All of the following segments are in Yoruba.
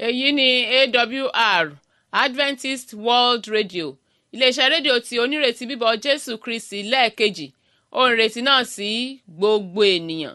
èyí ni AWR Adventist World Radio iléeṣẹ́ rédíò tí onírètí bíbọ̀ Jésù Kristi lẹ́ẹ̀kejì ohùn ìrètí náà sí gbogbo ènìyàn.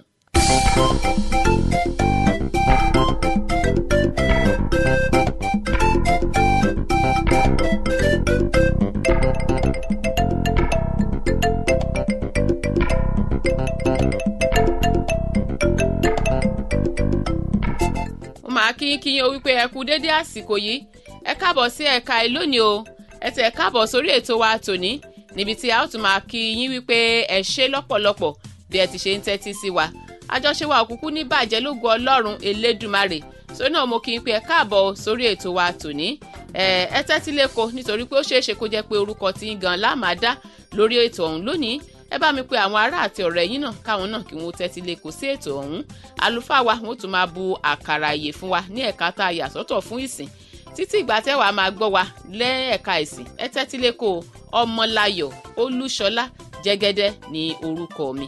máa kí o wípé ẹ kú dédé àsìkò yìí ẹ káàbọ̀ sí ẹ̀ka ìlónìí o ẹ tẹ̀ káàbọ̀ sórí ètò wa tòní níbi tí a ó tún máa kí yín wípé ẹ ṣé lọ́pọ̀lọpọ̀ bí ẹ ti ṣe ń tẹ́tí sí wa àjọṣe wa òkùnkùn ní bàjẹ́ lógo Ọlọ́run Elédùmarè sórí náà mo kí n pé ẹ káàbọ̀ sórí ètò wa tòní ẹ tẹ́tí lẹ́kọ̀ọ́ nítorí pé ó ṣeéṣe kó jẹ́ pé orúkọ tí ń gan láàmà dá lórí ètò ọ̀hún lónìí ẹ bá mi pé àwọn ará àti ọ̀rẹ́ yín náà káwọn náà kí wọ́n tẹ́tí lẹ́kọ̀ọ́ sí ètò ọ̀hún àlùfáà wa wọ́n tún máa bu àkàrà ìyè fún wa ní ẹ̀ka tá a yà sọ́tọ̀ fún ìsìn títí ìgbà tẹ́wàá máa gbọ́ wa lẹ́ẹ̀ka ìsìn ẹ tẹ́tí lẹ́kọ̀ọ́ Ọmọláyọ̀ Olúṣọlá Jẹ́gẹ́dẹ́ ní orúkọ mi.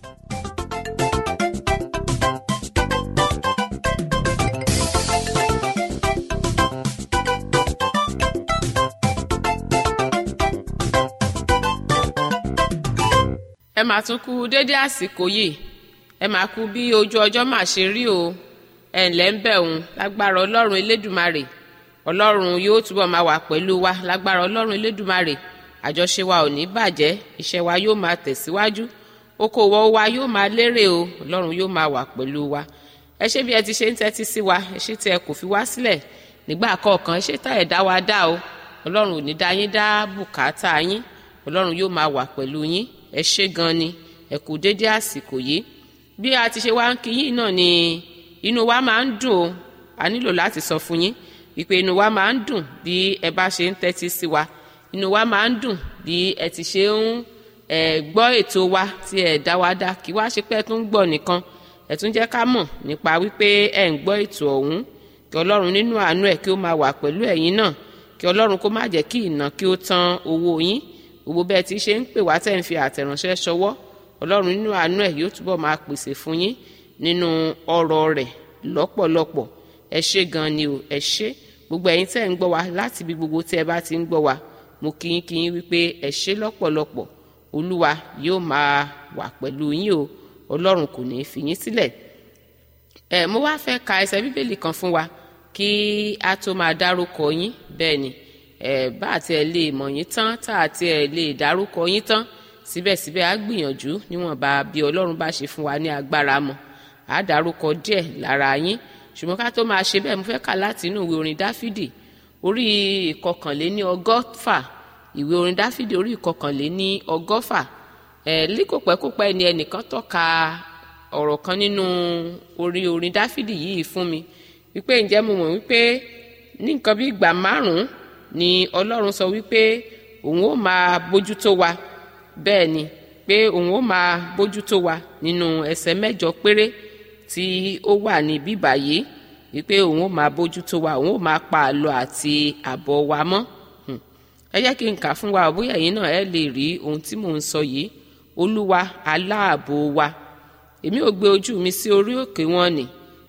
ẹ máa tún kú dédé àsìkò yìí ẹ máa kú bí ojú ọjọ́ máa ṣe rí o ẹ ǹlẹ́ ń bẹ̀ òun lágbára Ọlọ́run Elédùmarè Ọlọ́run yóò túbọ̀ máa wà pẹ̀lú wa lágbára Ọlọ́run Elédùmarè àjọṣe wa ò ní bàjẹ́ iṣẹ́ wa yóò máa tẹ̀síwájú okòwò wa yóò máa lérè o Ọlọ́run yóò máa wà pẹ̀lú wa ẹ ṣé bí ẹ ti ṣe ń tẹ́tí sí wa ẹ ṣé tí ẹ kò fi wá sílẹ̀ nígbà kọ̀ọ̀kan ẹ ṣé tá ẹ̀ dá wa dá o Ọlọ́run ò ní dá yín dá bùkátà yín Ọlọ́run yóò máa wà pẹ̀lú yín ẹ ṣé gan ni ẹ kú dédé àsìkò yìí bí a ti ṣe wá ń kí yín náà ni inú wa máa ń dùn o a nílò láti sọ fún yín wípé inú wa máa ń dùn bí ẹ bá ṣe ń tẹ́tí sí wa inú wa máa ń dùn bí ẹ ti ṣe ń gbọ́ ètò wa tí ẹ dá wa dá kí wá ṣe pé ẹ tún gbọ́ nìkan ẹ tún jẹ́ ká mọ̀ nípa wípé ẹ ń gbọ́ ètò ọ̀hún kí Ọlọ́run nínú àánú ẹ̀ kí ó máa wà pẹ̀lú ẹ̀yin náà kí Ọlọ́run kó má jẹ́ kí ìná kí ó tán owó yín gbogbo bẹ́ẹ̀ tí ṣe ń pè wá tẹ́ ń fi àtẹ̀ránṣẹ́ ṣọwọ́ Ọlọ́run nínú àánú ẹ̀ yóò túbọ̀ máa pèsè fún yín nínú ọrọ̀ rẹ̀ lọ́pọ̀lọpọ̀ ẹ ṣé gan ni o ẹ ṣé gbogbo ẹ̀yin tẹ́ ń gbọ́ wa láti ibi gbogbo tí ẹ bá ti ń gbọ́ wa mo kí yín wípé ẹ ṣé lọ́pọ̀lọpọ̀ Olúwa yóò máa wà pẹ̀lú yín o Ọlọ́run kò ní í fi yín sílẹ̀ mo wá fẹ́ ka ẹsẹ̀ bíbélì kan fún wa kí a tó máa dárúkọ yín bẹ́ẹ̀ ni bá àti ẹ̀ lè mọ̀ yín tán tá àti ẹ̀ lè dárúkọ yín tán síbẹ̀síbẹ̀ á gbìyànjú níwọ̀nba bí Ọlọ́run bá ṣe fún wa ní agbára mọ́ á dárúkọ díẹ̀ lára yín ṣùgbọ́n ká tó máa ṣe bẹ́ẹ̀ mo fẹ́ kà láti inú ìwé orin Dáfídì orí ìkọkànléní ọgọ́fà ìwé orin Dáfídì orí ìkọkànléní ọgọ́fà líkòpẹ́kòpẹ́ ni ẹnìkan tọ́ka ọ̀rọ̀ kan nínú orin Dáfídì yìí fún mi wípé ǹjẹ́ mo mọ̀ wípé ní nǹkan bí ìgbà 5 ni Ọlọ́run sọ wípé òun ó máa bójútó wa bẹ́ẹ̀ ni pé òun ó máa bójútó wa nínú ẹsẹ̀ 8 péré tí ó wà ní bíbà yìí wípé òun ó máa bójútó wa òun ó máa pa àlọ àti àbọ̀ wa mọ́ ẹ jẹ́ kí n kà fún wa bóyá ẹ̀yin náà ẹ lè rí ohun tí mò ń sọ yìí Olúwa aláàbò wa èmi ò gbé ojú mi sí orí òkè wọn nì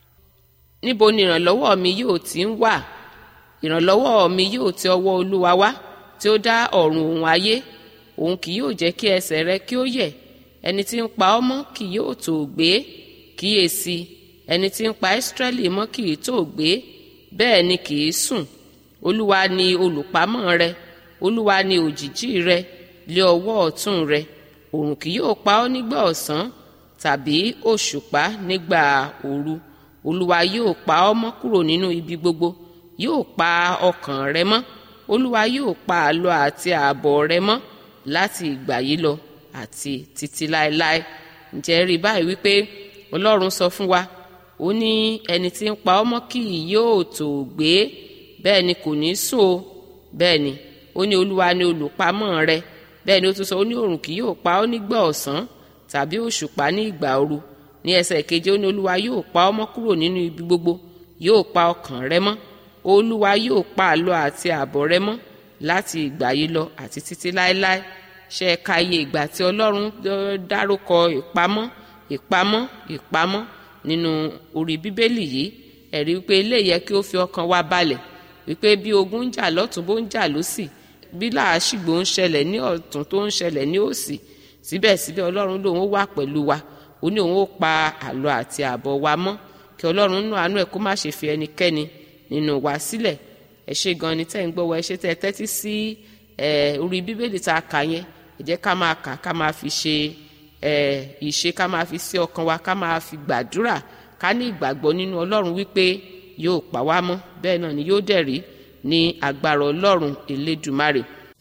níbo ni ìrànlọ́wọ́ mi yóò ti ń wà ìrànlọ́wọ́ mi yóò ti ọwọ́ Olúwa wá tí ó dá ọ̀run òun ayé òun kì yóò jẹ́ kí ẹsẹ̀ rẹ kí ó yẹ̀ ẹni tí ń pa ọ́ mọ́ kì yóò tó gbé kíyèsí ẹni tí ń pa Ísírẹ́lì mọ́ kì í tó gbé bẹ́ẹ̀ ni kì í sùn Olúwa ni olùpamọ́ rẹ Olúwa ni òjìjí rẹ lé ọwọ́ ọ̀tún rẹ òrùn kì yóò pa ọ́ nígbà ọ̀sán tàbí òṣùpá nígbà òru Olúwa yóò pa ọ́ mọ́ kúrò nínú ibi gbogbo yóò pa ọkàn rẹ mọ́ Olúwa yóò pa àlọ àti ààbọ̀ rẹ mọ́ láti ìgbà yìí lọ àti títí láéláé ǹjẹ́ rí báyìí wípé Ọlọ́run sọ fún wa ó ní ẹni tí ń pa ọ́ mọ́ kì yóò tó gbé bẹ́ẹ̀ ni kò ní sùn o bẹ́ẹ̀ ni ó ní Olúwa ni olùpamọ́ rẹ bẹ́ẹ̀ ni ó tún sọ ó ní òrùn kì yóò pa ọ́ nígbà ọ̀sán tàbí òṣùpá ní ìgbà òru ní ẹsẹ̀ keje ó ní Olúwa yóò pa ọ́ mọ́ kúrò nínú ibi gbogbo yóò pa ọkàn rẹ mọ́ Olúwa yóò pa àlọ àti ààbọ̀ rẹ mọ́ láti ìgbà yìí lọ àti títí láéláé ṣe ka iye ìgbà tí Ọlọ́run dárúkọ ìpamọ́ nínú orí Bíbélì yìí ẹ̀rí wípé ilé yẹ kí ó fi ọkàn wa balẹ̀ wípé bí ogun ń jà lọ́tún bó ń jà lósì bí làásìgbò ń ṣẹlẹ̀ ní ọ̀tún tó ń ṣẹlẹ̀ ní òsì síbẹ̀síbẹ̀ ọlọ́run lòun ó wà pẹ̀lú wa ó ní òun ó pa àlọ àti àbọ̀ wa mọ́ kí ọlọ́run nínú àánú ẹ̀ kó má ṣe fi ẹnikẹ́ni nínú wa sílẹ̀. ẹ ṣé gan ni tẹ́ ń gbọ́ wa ẹ ṣé tẹ́ ẹ tẹ́tí sí orí bíbélì tá a kà yẹn ẹ jẹ́ ká máa kà ká máa fi ṣe ìṣe ká máa fi sí ọkàn wa ká máa fi gbàdúrà ká ní ìgbàgbọ́ nínú ọlọ́run wípé yóò pa wá mọ́ bẹ́ẹ̀ náà ni yóò dẹ̀ rí ní agbára ọlọ́run elédùmarè.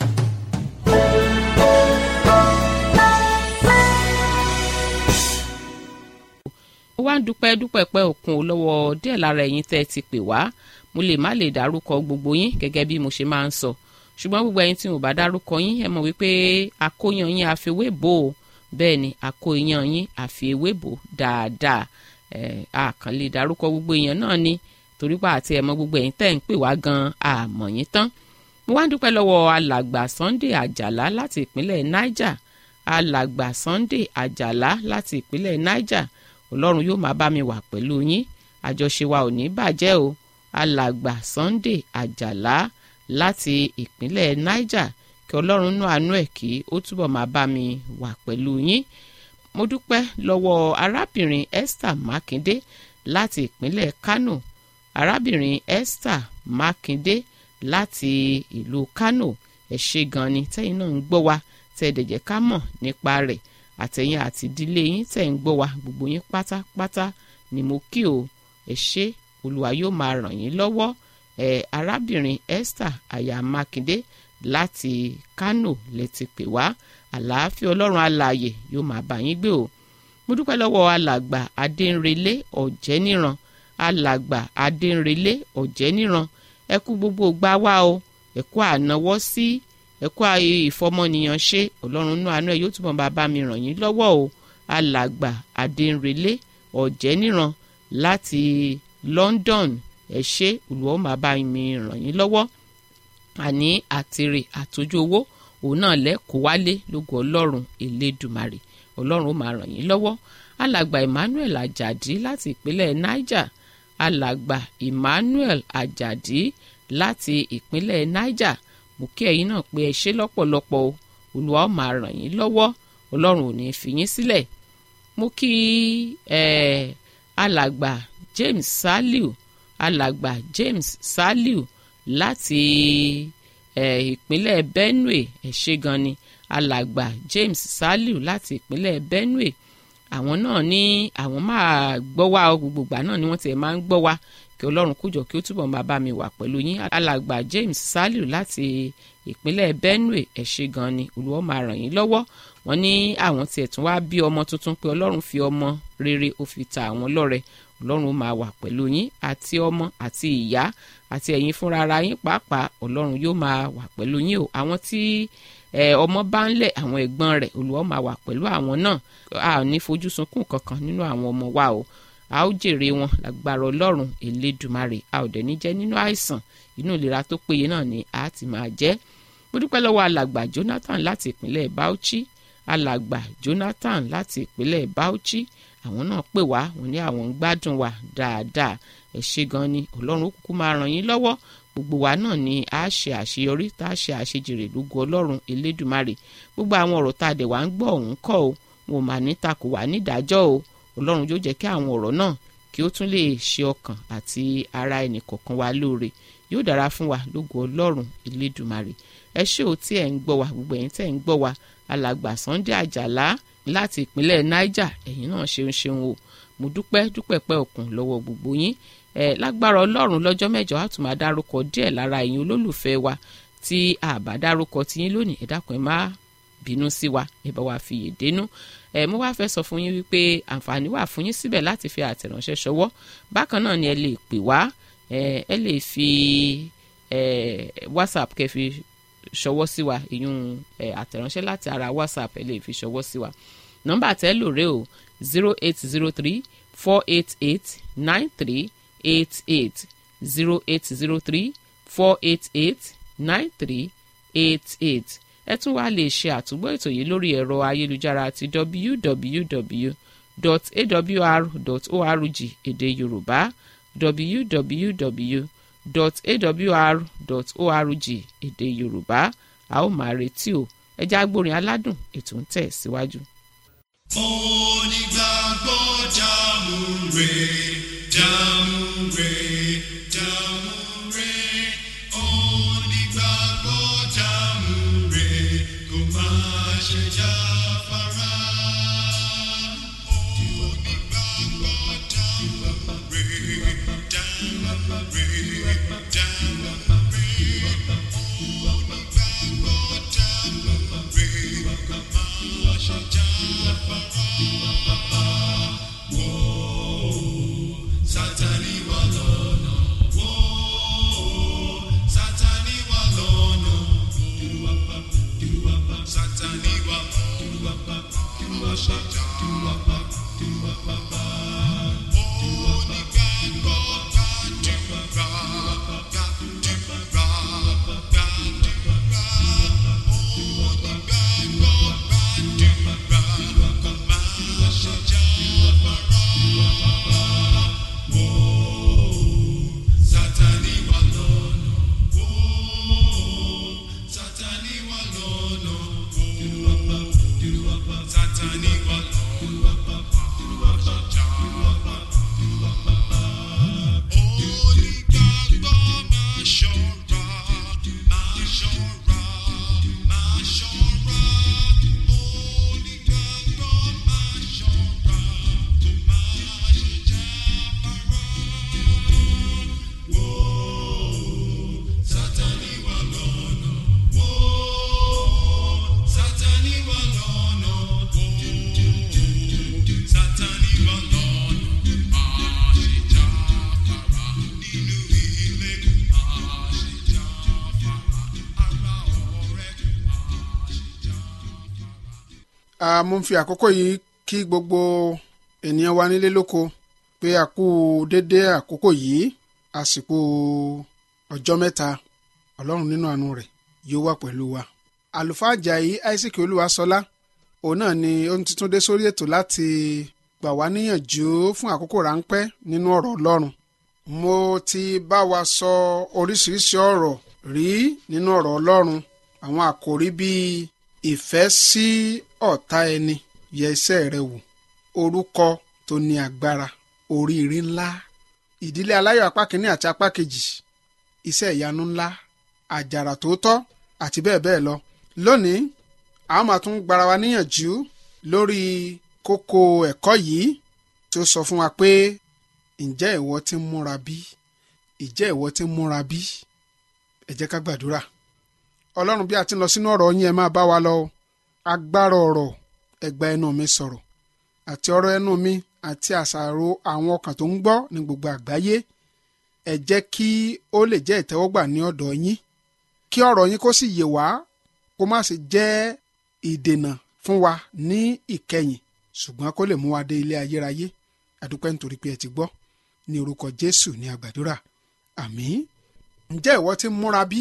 ó wá ń dúpẹ́ pẹ́ òkun lọ́wọ́ díẹ̀ lára ẹ̀yin tẹ́ ẹ ti pè wá mo lè má lè dárúkọ gbogbo yín gẹ́gẹ́ bí mo ṣe máa ń sọ ṣùgbọ́n gbogbo ẹ̀yin tí mo bá dárúkọ yín ẹ mọ̀ wípé àkóyan yín àfiwé bò ó bẹ́ẹ̀ ni àkóyan yín àfiwé bò dáadáa àkàn lè dárúkọ gbogbo èèyàn náà ni torí pa àti ẹ̀mọ́ gbogbo ẹ̀yin tẹ́ ń pè wá gan-an àmọ̀ yín tán. mo wá ń dúpẹ́ lọ́wọ́ alàgbà Sunday Àjàlá láti ìpínlẹ̀ Niger alàgbà Sunday Àjàlá láti ìpínlẹ̀ Niger ọlọ́run yóò máa bá mi wà pẹ̀lú yín àjọṣe wa ò ní bàjẹ́ o alàgbà Sunday Àjàlá láti ìpínlẹ̀ Niger kí ọlọ́run nú àánú ẹ̀ kí ó túbọ̀ máa bá mi wà pẹ̀lú yín. mo dúpẹ́ lọ́wọ́ arábìnrin Esther Mákindé láti ìpínlẹ̀ Kano arábìnrin Esther Mákindé láti ìlú Kano ẹ ṣé gan ni tẹ́yin náà ń gbọ́ wa tẹ́ ẹ dẹ̀ jẹ́ ká mọ̀ nípa rẹ̀ àtẹ̀yin àti ìdílé yín tẹ́ ń gbọ́ wa gbogbo yín pátápátá ni mo kí o ẹ ṣé olúwa yóò máa ràn yín lọ́wọ́ arábìnrin Esther aya Mákindé láti Kano létí pè wá àlàáfíà ọlọ́run alààyè yóò máa bá yín gbé o. mo dúpẹ́ lọ́wọ́ alàgbà Adéǹrelé Ọ̀jẹ́níran alàgbà Adéǹrelé Ọ̀jẹ́níran ẹ kú gbogbo gbà wá o ẹ kú ànáwọ́ sí ẹ kú ìfọmọnìyàn ṣe ọlọ́run nú àánú ẹ yóò túbọ̀ bá mi ràn yín lọ́wọ́ o alàgbà Adéǹrelé Ọ̀jẹ́níran láti London ẹ ṣé olùwọ́ máa bá mi ràn yín lọ́wọ́ àní àtìrè àtòjú owó òun náà lẹ́kọ̀ọ́ wálé lógo ọlọ́run elédùmarè ọlọ́run ó máa ràn yín lọ́wọ́ alàgbà Emmanuel Àjàdí láti ìpínlẹ̀ Niger alàgbà Emmanuel Àjàdí láti ìpínlẹ̀ Niger mo kí ẹ̀yin náà pé ẹ ṣé lọ́pọ̀lọpọ̀ o olúwa ó máa ràn yín lọ́wọ́ ọlọ́run ò ní fi yín sílẹ̀. mo kí alàgbà James Saliu alàgbà James Saliu láti ìpínlẹ̀ Benue ẹ ṣé gan ni alàgbà James Saliu láti ìpínlẹ̀ Benue àwọn náà ní àwọn máa gbọ́ wá gbogbo ìgbà náà ni wọ́n ti máa ń gbọ́ wá kí ọlọ́run kújọ kí ó túbọ̀ máa bá mi wà pẹ̀lú yín alàgbà James Saliu láti ìpínlẹ̀ Benue ẹ ṣé gan ni olúwa máa ràn yín lọ́wọ́ wọ́n ní àwọn tiẹ̀ tún wá bí ọmọ tuntun pé ọlọ́run fi ọmọ rere ó fi ta àwọn lọ́rẹ ọlọ́run máa wà pẹ̀lú yín àti ọmọ àti ìyá àti ẹ̀yin fúnra ara yín pàápàá ọlọ́run yóò máa wà pẹ̀lú yín o àwọn tí ọmọ bá ń lẹ̀ àwọn ẹ̀gbọ́n rẹ̀ olúwa máa wà pẹ̀lú àwọn náà a ò ní fojú sunkún kankan nínú àwọn ọmọ wa o a ó jèrè wọn lágbára ọlọ́run elédùmarè a ò dẹ̀ ní jẹ́ nínú àìsàn inú ìlera tó péye náà ni a ti máa jẹ́. mo dúpẹ́ lọ́wọ́ alàgbà Jonathan láti ìpínlẹ̀ Bauchi alàgbà Jonathan láti ìpínlẹ̀ Bauchi àwọn náà pè wá wọ́n ní àwọn ń gbádùn wa dáadáa ẹ ṣé gan ni ọlọ́run kúkú máa ràn yín lọ́wọ́ gbogbo wa náà ni a ṣe àṣeyọrí tá a ṣe àṣejèrè lógo ọlọ́run elédùmarè gbogbo àwọn ọ̀rọ̀ tá a dẹ̀ wá ń gbọ́ ọ̀hún kọ́ o wọn ò mà ní takò wá nídàájọ́ o ọlọ́run yóò jẹ́ kí àwọn ọ̀rọ̀ náà kí ó tún lè ṣe ọkàn àti ara ẹnì kọ̀ọ̀kan wa lóore yóò dára fún wa lógo ọlọ́run elédùmarè ẹ ṣé o tí ẹ̀ ń gbọ́ wa gbogbo ẹ̀yin tẹ́ ń gbọ́ wa alàgbà Sunday Àjàlá láti ìpínlẹ̀ Niger ẹ̀yin náà ṣeun o mo dúpẹ́ pẹ́ òkun lọ́wọ́ gbogbo yín lágbára ọlọ́run lọ́jọ́ mẹ́jọ á tún máa dárúkọ díẹ̀ lára ẹ̀yin olólùfẹ́ wa tí a bá dárúkọ tiyín lónìí ẹ dákun ẹ má bínú sí wa ẹ bá wa fi yèdénú mo wá fẹ́ sọ fún yín wípé àǹfààní wà fún yín síbẹ̀ láti fi àtẹ̀ránṣẹ́ ṣọwọ́ bákan náà ni ẹ lè pè wá ẹ lè fi WhatsApp kẹ́ fi ṣọwọ́ sí wa ìyún àtẹ̀ránṣẹ́ láti ara WhatsApp ẹ lè fi ṣọwọ́ sí wa nọ́mbà tẹ́ lò rè o 0803 488 9388 0803 488 9388 ẹ tún wá lè ṣe àtúgbọ́ ètò yìí lórí ẹ̀rọ ayélujára ti www.awr.org èdè Yorùbá www.awr.org èdè Yorùbá. A ó máa retí o. Ẹ jẹ́ á gbórin aládùn, ètò ń tẹ̀ síwájú. Onígbàgbọ́ jàmùrè jàmùrè jàmùrè. Onígbàgbọ́ jàmùrè kò má ṣe jáfara. Onígbàgbọ́ jàmùrè jàmùrè jàmùrè. Mo ń fi àkókò yìí kí gbogbo ènìyàn wa nílé lóko pé a kú dédé àkókò yìí, àsìkò ọjọ́ mẹ́ta. Ọlọ́run nínú àánú rẹ̀ yóò wà pẹ̀lú wa. Àlùfáà Àjàyí Isaac Olúwaṣọlá òun náà ni ó ti tún dé sórí ètò láti gbà wá níyànjú fún àkókò ráńpẹ́ nínú ọ̀rọ̀ Ọlọ́run. Mo ti bá wa sọ oríṣiríṣi ọ̀rọ̀ rí nínú ọ̀rọ̀ Ọlọ́run, àwọn àkòrí bíi ìfẹ́ sí ọ̀tá ẹni, yẹ iṣẹ́ rẹ wò, orúkọ tó ní agbára, oríire ńlá, ìdílé aláyọ̀ apá kìíní àti apá kejì, iṣẹ́ ìyanu ńlá, àjàrà tòótọ́ àti bẹ́ẹ̀ bẹ́ẹ̀ lọ. Lónìí a máa tún gbára wa níyànjú lórí kókó ẹ̀kọ́ yìí tí ó sọ fún wa pé ǹjẹ́ ìwọ ti ń múra bí? Ǹjẹ́ ìwọ ti ń múra bí? Ẹ jẹ́ ká gbàdúrà. Ọlọ́run, bí a ti ń lọ sínú ọ̀rọ̀ yín, ẹ máa bá wa lọ. Agbára ọ̀rọ̀, ẹ gba ẹnu mi sọ̀rọ̀, àti ọ̀rọ̀ ẹnu mi àti àṣàrò àwọn ọkàn tó ń gbọ́ ní gbogbo àgbáyé. Ẹ jẹ́ kí ó lè jẹ́ ìtẹ́wọ́gbà ní ọ̀dọ̀ yín, kí ọ̀rọ̀ yín kó sì yé wa, kó má sì jẹ́ ìdènà fún wa ní ìkẹyìn, ṣùgbọ́n kó lè mú wa dé ilé ayérayé. Àdúpẹ́ nítorí pé ẹ ti gbọ́. Ní orúkọ Jésù ní àgbàdúrà, àmín. Ǹjẹ́ ìwọ ti múra bí?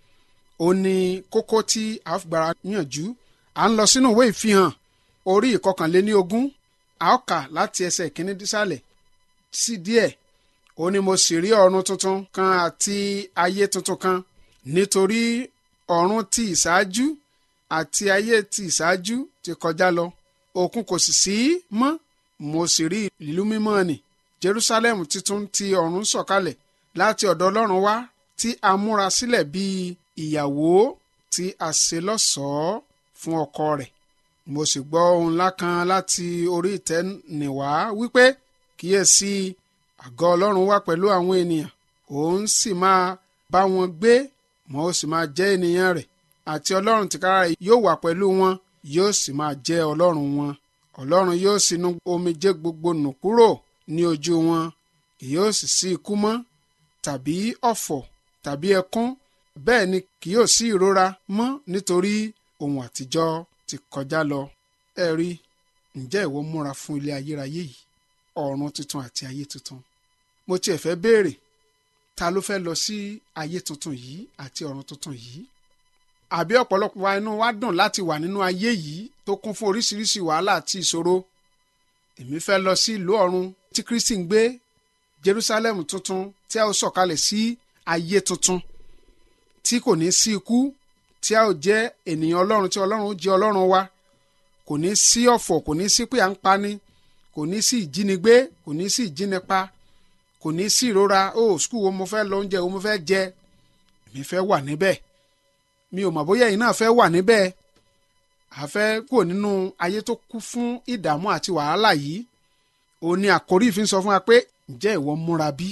Ó ní kókó tí a fi gbára níyànjú. À ń lọ sínú ìwé Ìfihàn orí 21. A ó kà láti ẹsẹ̀ 1 dísàlẹ̀ sí díẹ̀. Ó ní mo sì rí ọ̀run tuntun kan àti ayé tuntun kan, nítorí ọ̀run ti ìṣáájú àti ayé ti ìṣáájú ti kọjá lọ, òkun kò sì sí mọ́. Mo sì rí ìlú mímọ́ nì, Jerusalem titun ti ọ̀run sọ̀kalẹ̀ láti ọ̀dọ̀ Ọlọ́run wá, tí a múra sílẹ̀ bí ìyàwó tí a ṣe lọ́ṣọ̀ọ́ fún ọkọ rẹ̀. Mo sì gbọ́ ohùn ńlá kan láti orí ìtẹ́ nì wá wípé, kíyèsí, àgọ́ Ọlọ́run wà pẹ̀lú àwọn ènìyàn, òun sì máa bá wọn gbé, wọn ó sì máa jẹ́ ènìyàn rẹ̀, àti Ọlọ́run tìkára rẹ̀ yóò wà pẹ̀lú wọn, yóò sì máa jẹ́ Ọlọ́run wọn. Ọlọ́run yóò sì nu omijé gbogbo nù kúrò ní ojú wọn, kì yóò sì sí ikú mọ́, tàbí ọ̀fọ̀ tàbí ẹkún, bẹ́ẹ̀ ni kì yóò sí ìrora mọ́, nítorí ohun àtijọ́ ti kọjá lọ. Ẹ rí, ǹjẹ́ ìwọ múra fún ilé ayérayé yìí, ọ̀run tuntun àti ayé tuntun? Mo tiẹ̀ fẹ́ béèrè, ta ló fẹ́ lọ sí ayé tuntun yìí àti ọ̀run tuntun yìí? Àbí ọ̀pọ̀lọpọ̀ wa inú wa dùn láti wà nínú ayé yìí tó kún fún oríṣiríṣi wàhálà àti ìṣòro. Èmi fẹ́ lọ sí ìlú ọ̀run tí Kristi ń gbé. Jerusalem tuntun tí a ó sọ̀kalẹ̀ sí ayé tuntun tí kò ní sí ikú, tí a ó jẹ́ ènìyàn Ọlọ́run, tí Ọlọ́run ó jẹ́ Ọlọ́run wa. Kò ní sí ọ̀fọ̀, kò ní sí pé à ń pani, kò ní sí ìjínigbé, kò ní sí ìjínipa, kò ní sí ìrora. Skul wo mo fẹ́ lọ, oúnjẹ wo mo fẹ́ jẹ, èmi fẹ́ wà níbẹ̀. Mi ò mọ̀ bóyá ẹ̀yin náà fẹ́ wà níbẹ̀. A fẹ́ kúrò nínú ayé tó kún fún ìdààmú àti wàhálà yìí. Òun ni àkórí fi ń sọ fún wa pé ǹjẹ́ ìwọ múra bí?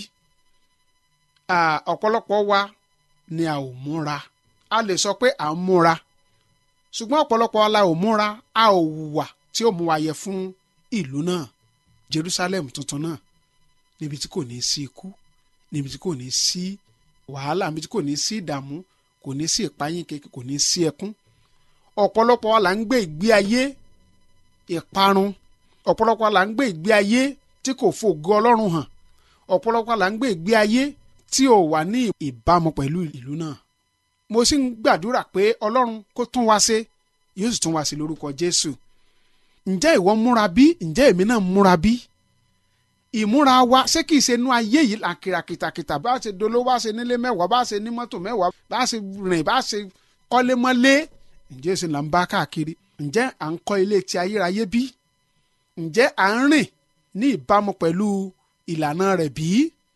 Ọ̀pọ̀lọpọ̀ wa ni a ò múra. A lè sọ pé à ń múra, ṣùgbọ́n ọ̀pọ̀lọpọ̀ wa la ò múra. A ò hùwà tí ó mú wa yẹ fún ìlú náà, Jerusalem tuntun náà, níbi tí kò ní sí ikú, níbi tí kò ní sí wàhálà, níbi tí kò ní sí ìdààmú, kò ní sí ìpayín keke, kò ní sí ẹkún. Ọ̀pọ̀lọpọ̀ wa là ń gbé ìgbé ayé ìparun. Ọ̀pọ̀lọpọ̀ wa là ń gbé ìgbé ayé tí kò fògo Ọlọ́run hàn. Ọ̀pọ̀lọpọ̀ wa là ń gbé ìgbé ayé tí ò wà ní ìbámu pẹ̀lú ìlú náà. Mo sì ń gbàdúrà pé Ọlọ́run kó tún wa ṣe, yóò sì tún wa ṣe lórúkọ Jésù. Ǹjẹ́ ìwọ múra bí? Ǹjẹ́ èmi náà múra bí? Ìmúra wa ṣé kìí ṣe inú ayé yìí là ń kira kìtàkìtà, bá ṣe dolówó, bá ṣe nílé mẹ́wàá, bá ṣe ní mọ́tò mẹ́wàá, bá ṣe rìn, bá ṣe kọ́lé mọ́lé. Ǹjẹ́ ṣe là ń bá káàkiri? Ǹjẹ́ à ń kọ́ ilé ti ayérayé bí? Ǹjẹ́ à ń rìn ní ìbámu pẹ̀lú ìlànà rẹ̀ bí?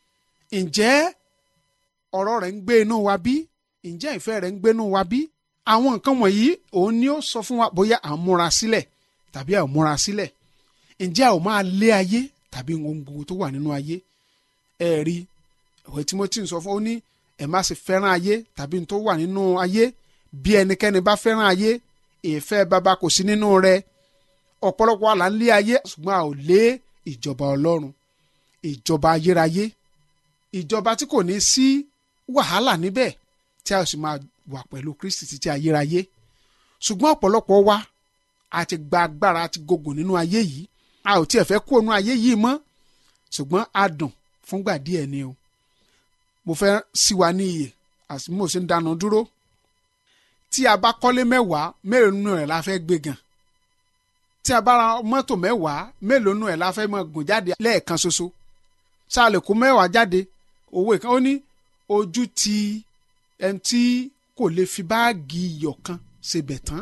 Ǹjẹ́ ọ̀rọ̀ rẹ̀ ń gbé inú wa bí? Ǹjẹ́ ìfẹ́ rẹ̀ ń gbé inú wa bí? Àwọn nǹkan wọ̀nyí òun ni ó sọ fún wa bóyá à ń múra sílẹ̀ tàbí à ń múra sílẹ̀. Ǹjẹ́ a ò máa lé ayé tàbí ohun gbogbo tó wà nínú ayé? Ẹ rí ìwé Tímótì ń sọ fún ó ní ẹ má ṣe fẹ́ràn ayé tàbí tó wà nínú ayé. Bí ẹnikẹ́ni bá fẹ́ràn ayé, ìfẹ́ baba kò sí nínú rẹ̀. Ọ̀pọ̀lọpọ̀ àlà ń lé ayé, ṣùgbọ́n a ò lé ìjọba Ọlọ́run, ìjọba ayérayé, ìjọba tí kò ní sí wàhálà níbẹ̀, tí a sì máa wà pẹ̀lú Kristi títí ayérayé. Ṣùgbọ́n ọ̀pọ̀lọpọ̀ wa a ti gba agbára, a ti gògùn nínú ayé yìí. A ò tiẹ̀ fẹ́ kó inú ayé yìí mọ́, ṣùgbọ́n a dùn fúngbà díẹ̀ ni o. Mo fẹ́ sí wa ní iyè àti mo ṣe ń dánu dúró. Tí a bá kọ́lé mẹ́wàá, mélòó nínú rẹ̀ la fẹ́ gbé gan? Tí a bá ra mọ́tò mẹ́wàá, mélòó nínú rẹ̀ la fẹ́ máa gùn jáde lẹ́ẹ̀kan ṣoṣo? Ṣáà lè kó mẹ́wàá jáde? Òwe kan ó ní ojú ti ẹni tí kò lè fi báàgì iyọ̀ kan ṣe bẹ̀ tán.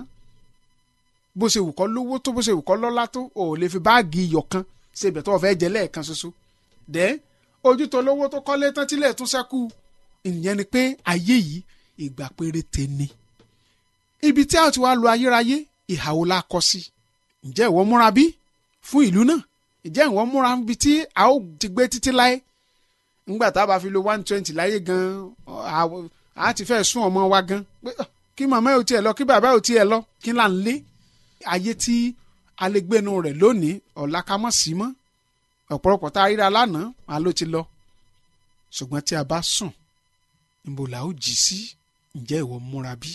Bó ṣe wù kó lówó tó, bó ṣe wù kó lọ́lá tó, ò lè fi báàgì iyọ̀ kan ṣe bẹ̀ tó o fẹ́ jẹ lẹ́ẹ̀kan ṣoṣo. Dẹ́ ojú tó lówó tó kọ́lé tán tílẹ̀ tún ṣẹ́kù. Ìyẹn ni pé ayé yìí ìgbà péréte ni. Ibi tí a ti wá lo ayérayé, ìhàwó la kọ sí. Ǹjẹ́ ìwọ múra bí fún ìlú náà? Ǹjẹ́ ìwọ múra bí tí a ó ti gbé títí láé? Ńgbà tá a bá fi lo 120 láyé gan, a ti fẹ́ sún ọmọ wa gan. Kí màmá ò tiẹ̀ lọ, kí bàbá ò tiẹ̀ lọ, kí là ń lé? Ayé tí a lè gbénu rẹ̀ lónìí, ọ̀la ká mọ̀ sí mọ́. Ọ̀pọ̀lọpọ̀ tá a ríra lánàá, a ló ti lọ. Ṣùgbọ́n tí a bá sùn, níbo la ó jí sí? Ǹjẹ́ ìwọ múra bí?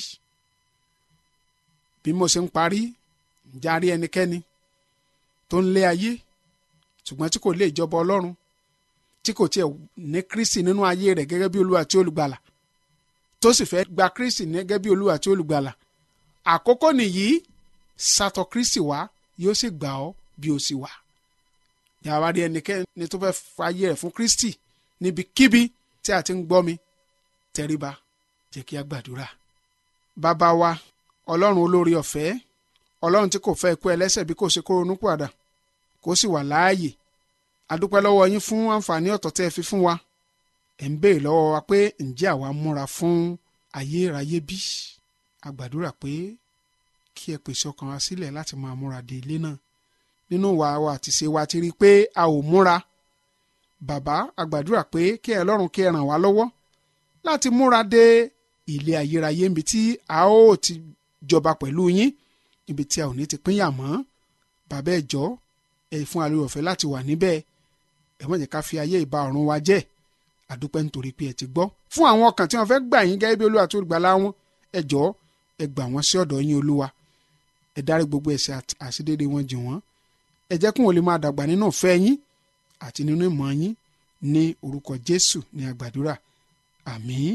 Bí mo ṣe ń parí, ǹjẹ́ a rí ẹnikẹ́ni tó ń lé ayé ṣùgbọ́n tí kò lé ìjọba Ọlọ́run, tí kò tiẹ̀ ní Kristi nínú ayé rẹ̀ gẹ́gẹ́ bí Olúwa tí olùgbàlà, tó sì fẹ́ gba Kristi gẹ́gẹ́ bí Olúwa tí olùgbàlà? Àkókò nìyí, sátọ̀ Kristi wá, yóò sì gbà ọ́ bí o sì wà. Yàrá rí ẹnikẹ́ni tó fẹ́ fàyè rẹ̀ fún Kristi níbikíbi tí a ti ń gbọ́ mi, tẹríba, jẹ́ kí a gbàdúrà. Bàbá wa, Ọlọ́run olórí ọ̀fẹ́, Ọlọ́run tí kò fẹ́ ikú ẹlẹ́ṣẹ̀ bí kò ṣe kó ronú pìwàdà, kó sì wà láàyè. A dúpẹ́ lọ́wọ́ yín fún àǹfààní ọ̀tọ̀ tẹ́ ẹ fi fún wa. Ẹ̀ ń béèrè lọ́wọ́ wa pé ǹjẹ́ àwa múra fún ayérayé bí? A gbàdúrà pé kí ẹ pèsè ọkàn wa sílẹ̀ láti máa múra de ilé náà. Nínú wa àti ṣe wa ti rí i pé a ò múra. Bàbá, a gbàdúrà pé kí ẹ lọ́run kí ẹ ràn wá lọ́wọ́ láti múra de ilé ayérayé níbi tí a ó ti jọba pẹ̀lú yín, ibi tí a ò ní ti pínyà mọ́. Bàbá ẹ jọ̀ọ́, ẹ fún àlè ọ̀fẹ́ láti wà níbẹ̀. Ẹ má jẹ́ ká fi ayé ìbá ọ̀run wa jẹ́. A dúpẹ́ nítorí pé ẹ ti gbọ́. Fún àwọn ọkàn tí wọ́n fẹ́ gbà yín gẹ́gẹ́ bí Olúwa tó gbàlà wọn, ẹ jọ̀ọ́ ẹ gbà wọ́n sí ọ̀dọ̀ yín Olúwa. Ẹ dárí gbogbo ẹ̀ṣẹ̀ àṣedédé wọn jì wọ́n. Ẹ jẹ́ kí wọ́n lè máa dàgbà nínú ìfẹ́ yín àti nínú ìmọ̀ yín. Ní orúkọ Jésù ni a gbàdúrà. Àmín.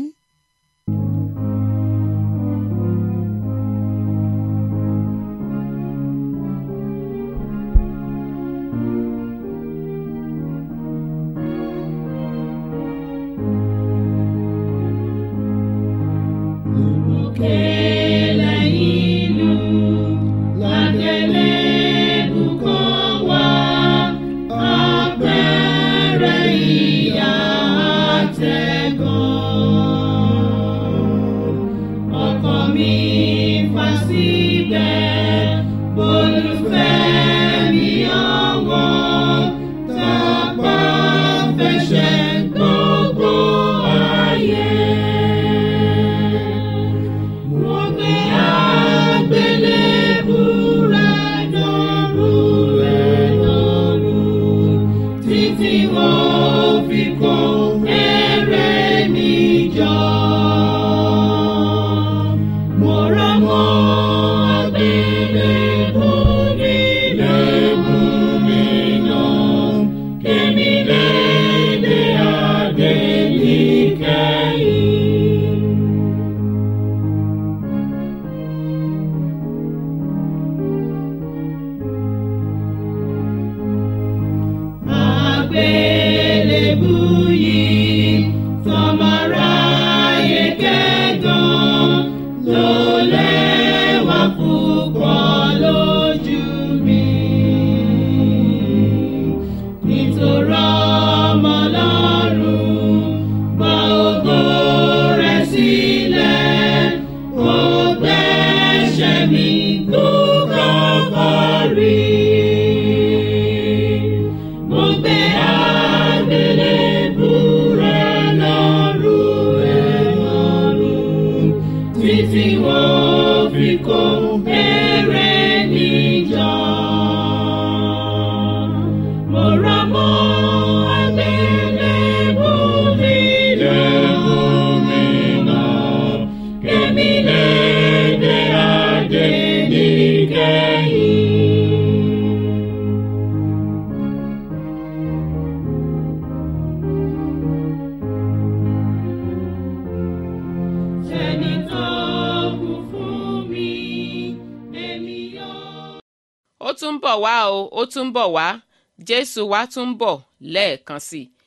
ó tún ń bọ̀ wá o ó tún ń bọ̀ wá jésù wa tún ń bọ̀ lẹ́ẹ̀kan sí i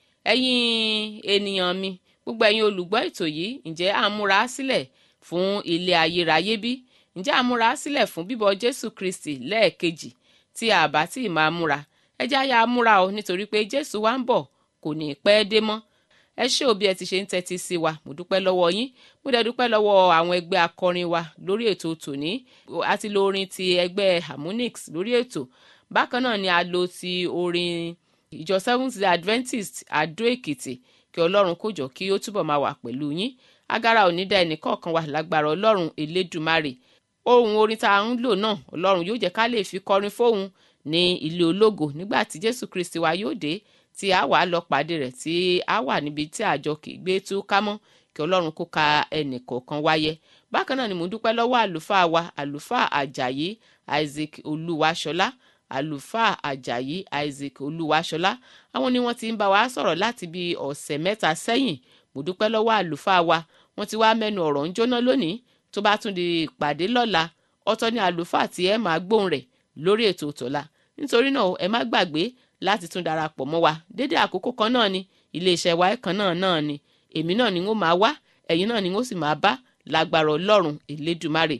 ẹ̀yin ènìyàn mi gbogbo ẹ̀yin olùgbọ́ ètò yìí ǹjẹ́ à ń múra sílẹ̀ fún ilé ayérayé bí ǹjẹ́ à ń múra sílẹ̀ fún bíbọ̀ jésù kristi lẹ́ẹ̀kejì tí a bá tí ì máa múra ẹ jẹ́ á yá múra o nítorí pé jésù wa ń bọ̀ kò ní pẹ́ dé mọ́ ẹ ṣé o bí ẹ ti ṣe ń tẹ́tí sí wa mo dúpẹ́ lọ́wọ́ yín mo dẹ̀ dúpẹ́ lọ́wọ́ àwọn ẹgbẹ́ akọrin wa lórí ètò tòní àti lo orin ti ẹgbẹ́ harmonix lórí ètò bákan náà ni a lo ti orin ìjọ Seventh Day Adventist Adó Èkìtì kí ọlọ́run kó jọ kí ó túbọ̀ máa wà pẹ̀lú yín agara ò ní dá ẹnìkọ̀ọ̀kan wa lágbára ọlọ́run elédùmarè ohun orin tá a ń lò náà ọlọ́run yóò jẹ́ ká lè fi kọrin fóun ní ilé ológo nígbà tí jésù kristi wa yóò dé tí a wà lọ pàdé rẹ̀ tí a wà níbi tí àjọ kì í gbé tú ká mọ́ kí ọlọ́run kó ka ẹnìkọ̀ọ̀kan wáyé bákan náà ni mo dúpẹ́ lọ́wọ́ àlùfáà wa àlùfáà àjàyí Isaac olúwaṣọlá àlùfáà àjàyí Isaac olúwaṣọlá àwọn ni wọ́n ti ń bá wa sọ̀rọ̀ láti bí ọ̀sẹ̀ mẹ́ta sẹ́yìn mo dúpẹ́ lọ́wọ́ àlùfáà wa wọ́n ti wá mẹ́nu ọ̀rọ̀ ń jóná lónìí tó bá tún di ìpàdé lọ́la ọ̀tọ̀ ni àlùfáà tí ẹ máa gbóhùn rẹ̀ lórí ètò tọ̀la nítorí náà ẹ má gbàgbé láti tún darapọ̀ mọ́ wa dédé àkókò kan náà ni iléeṣẹ́ wa kan náà ni èmi náà ni wọ́n máa wá ẹ̀yin náà ni wọ́n sì máa bá lágbára ọlọ́run elédùmarè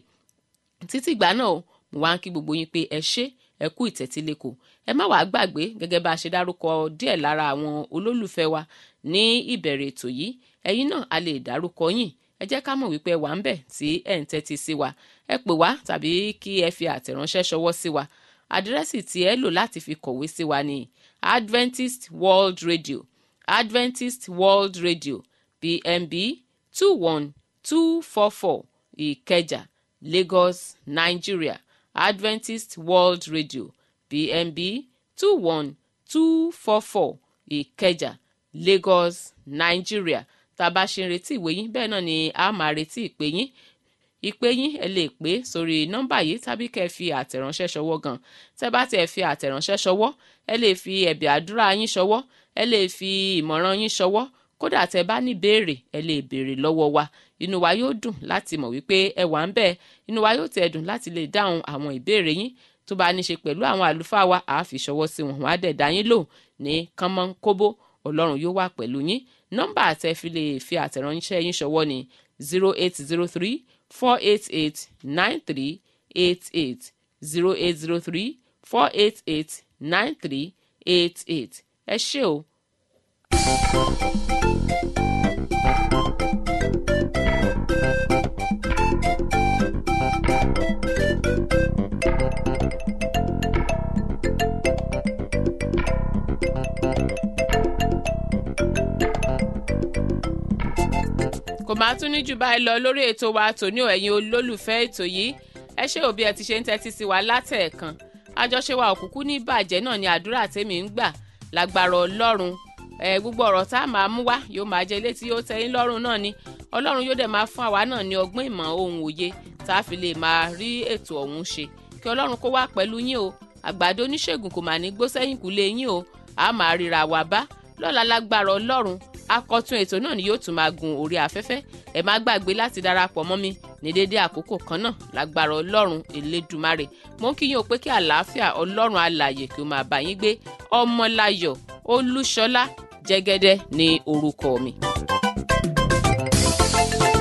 títí ìgbà náà mo wá ń kí gbogbo yín pé ẹ ṣé ẹ kú ìtẹ́tíléko ẹ má wàá gbàgbé gẹ́gẹ́ bá a ṣe dárúkọ díẹ̀ lára àwọn olólùfẹ́ wa ní ìbẹ̀rẹ̀ ètò yìí ẹ̀yin náà a lè dárúkọ yín ẹ jẹ́ ká mọ̀ wípé wà ń bẹ̀ tí ẹ̀ ń tẹ́tí sí wa ẹ pè wá tàbí kí ẹ fi àtẹ̀ránṣẹ́ ṣọwọ́ sí wa àdírẹ́sì tí ẹ lò láti fi kọ̀wé sí wa ní Adventist World Radio Adventist World Radio PMB 21244 Ìkẹjà Lagos Nigeria Adventist World Radio PMB 21244 Ìkẹjà Lagos Nigeria tá a bá ṣe ń retí ìwé yín bẹ́ẹ̀ náà ni a máa retí ìpè yín ẹ lè pè sórí nọ́mbà yìí tàbí kẹ́ ẹ fi àtẹ̀ránṣẹ́ ṣọwọ́ gan tẹ́ bá tiẹ̀ fi àtẹ̀ránṣẹ́ ṣọwọ́ ẹ lè fi ẹ̀bẹ̀ àdúrà yín ṣọwọ́ ẹ lè fi ìmọ̀ràn yín ṣọwọ́ kódà tẹ́ bá ní béèrè ẹ lè béèrè lọ́wọ́ wa inú wa yóò dùn láti mọ̀ wípé ẹ wà ń bẹ̀ inú wa yóò tẹ̀ dùn láti lè dáhùn àwọn ìbéèrè yín tó bá ní ṣe pẹ̀lú àwọn àlùfáà wa àá fi ṣọwọ́ sí wọn wọn á dẹ̀ dá yín lò ní kánmọ́nkóbó ọlọ́run yóò wà pẹ̀lú yín nọ́mbà tẹ́ fi lè fi àtẹ̀ránṣẹ́ yín ṣọwọ́ ní 0803 488-9388 0803-488-9388 ẹ ṣé o. kò máa tún ní jù báyìí lọ lórí ètò wa tòní ò ẹ̀yin olólùfẹ́ ètò yìí ẹ ṣé òbí ẹ ti ṣe ń tẹ́tí sí wa látẹ̀ẹ̀kan àjọṣe wa òkùnkùn ní ìbàjẹ́ náà ni àdúrà tèmi ń gbà lágbára ọlọ́run gbogbo ọ̀rọ̀ tá a máa mú wá yóò máa jẹ́ létí yóò tẹ́yìn lọ́rùn náà ni ọlọ́run yóò dẹ̀ máa fún àwa náà ní ọgbọ́n ìmọ̀ ohun òye tá a fi lè máa rí ètò ọ̀hún ṣe kí ọlọ́run kó wá pẹ̀lú yín o àgbàdo oníṣègùn kò máa ní gbó sẹ́yìn kúlé yín o a máa ríra wà bá lọ́la lágbára ọlọ́run akọ̀tun ètò náà ni yóò tún máa gun orí afẹ́fẹ́ ẹ má gbàgbé láti darapọ̀ mọ́ mi ní dédé àkókò kan náà lágbára ọlọ́run elédùmarè mo ń kí yín o pé kí àlàáfíà ọlọ́run alààyè kí ó máa bá yín gbé ọmọláyọ̀ olúṣọlá jẹ́gẹ́dẹ́ ní orúkọ mi.